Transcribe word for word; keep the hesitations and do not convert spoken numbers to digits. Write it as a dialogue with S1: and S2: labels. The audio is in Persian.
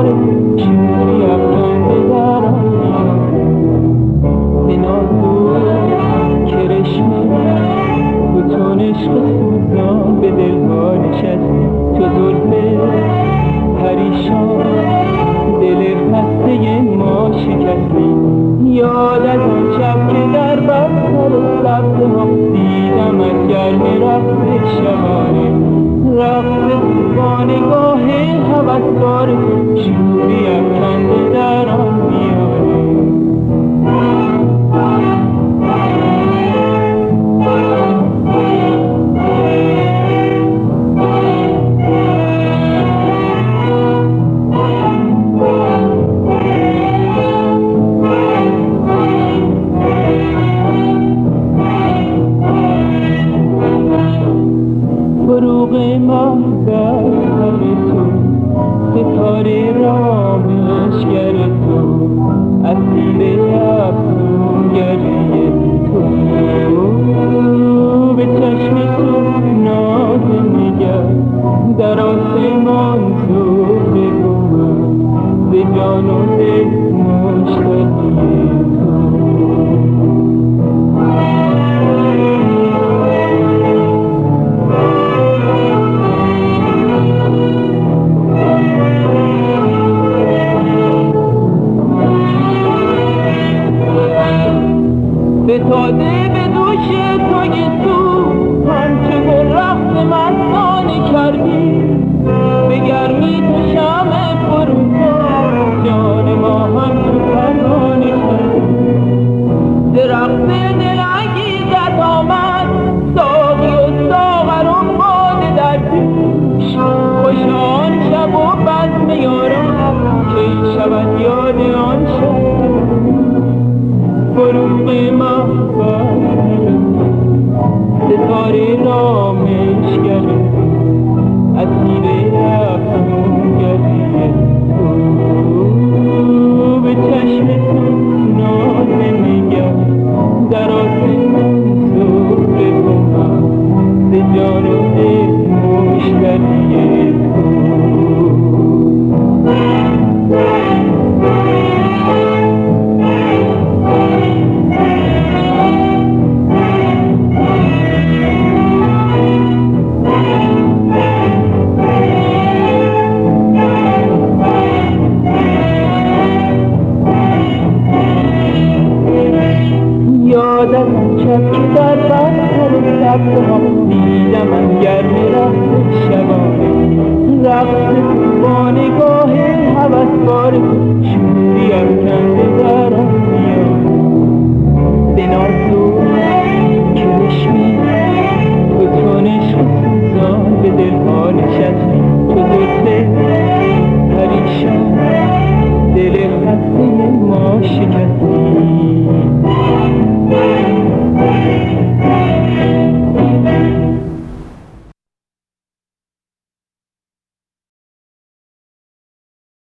S1: بار شوری افکنده در آن به نازو کرشمه تو چون عشق سوزان به دلها نشستی تو زلفه پریشان دل خسته ما شکستی. یاد از آن شب که در بستر سبزه ها دیدم از گرم رقص شبانه رقص با نگاه هوسبار شوری افکنده در آن میانه. فروغ محبت همه تو ستاره رامشگر تو اسیر افسونگری تو به چشم تو ناز نگر در آسمان تو بگویم به جان و دل مشتاقی تو. فتاده به دوش توی تو همچه گل رخت مستانه کردی به گرمی تو شمع فروزان جان ما هم تو پروانه کردی. درخت دلانگیزت آمد ساقی و ساغر و باده در پیش خوش آن شب و بزم یاران که شود یاد آن شب. فروغ محبت ستاره رامشگر اسیر افسونگری تو به چشم تو ناز نگر در آسمان زهر گمم به جان و دل مشتری تو. یاد از آن شب که در بستر سبزه ها دیدم از گرم رقص شبانه رقص با نگاه هوسبار شوری افکنده در آن میانه. به نازو کرشمه تو چون عشق سوزان به دلها نشستی تو زلفه پریشان دل خسته ما شکستی.